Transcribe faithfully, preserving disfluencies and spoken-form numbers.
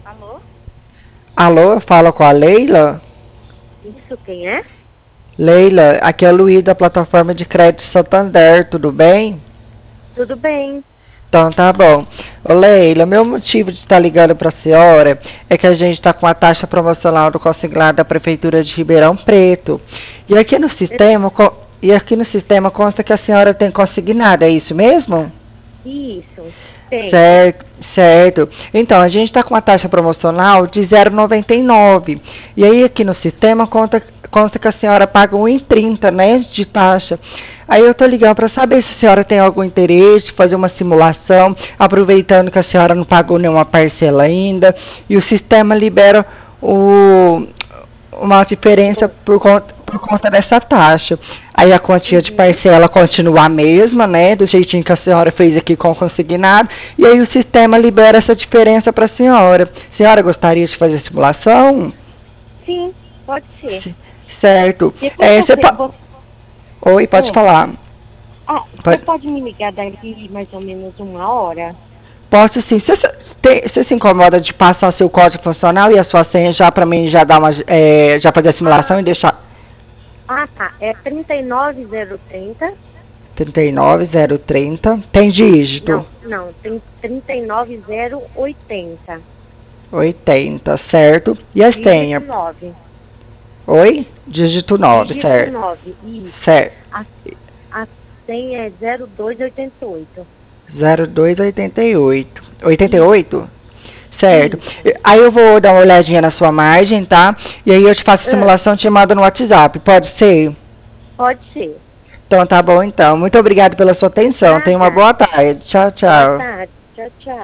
Alô? Alô, eu falo com a Leila? Isso, quem é? Leila, aqui é o Luiz da plataforma de crédito Santander, tudo bem? Tudo bem? Então tá bom. Ô Leila, meu motivo de estar ligando para a senhora é que a gente está com a taxa promocional do consignado da Prefeitura de Ribeirão Preto. E aqui no É, sistema, co- e aqui no sistema consta que a senhora tem consignado, é isso mesmo? Isso, tenho. Certo, certo. Então, a gente está com uma taxa promocional de zero vírgula noventa e nove. E aí, aqui no sistema, conta, consta que a senhora paga um e trinta, né, de taxa. Aí eu tô ligando para saber se a senhora tem algum interesse, fazer uma simulação, aproveitando que a senhora não pagou nenhuma parcela ainda, e o sistema libera o, uma diferença Bom, por conta, por conta dessa taxa. Aí a quantia de uhum, parcela continua a mesma, né? Do jeitinho que a senhora fez aqui com o consignado. E aí o sistema libera essa diferença para a senhora. A senhora gostaria de fazer simulação? sim, pode ser. Certo. Depois É, você você, po- você, Oi, pode ah, falar. ah, você Pode... pode me ligar daqui mais ou menos uma hora? Posso sim. Você, te- você se incomoda de passar seu código funcional e a sua senha já para mim já dar uma, é, já fazer a simulação Ah, e deixar ah, tá. É trinta e nove zero trinta. trinta e nove zero trinta. Tem dígito? Não, não, tem trinta e nove zero oitenta. Oitenta, certo. E a Dígito senha? nove. Oi? Dígito nove, Dígito certo. nove. Isso. Certo. A, a senha é zero dois oitenta e oito. zero dois oitenta e oito. oitenta e Isso, oito? Certo. isso. E- Aí eu vou dar uma olhadinha na sua margem, tá? E aí eu te faço a Ah, simulação e te mando no WhatsApp. Pode ser? pode ser. Então tá bom então. Muito obrigado pela sua atenção. Tenha uma Nada. boa tarde. Tchau, Boa tchau. tarde. Tchau, tchau.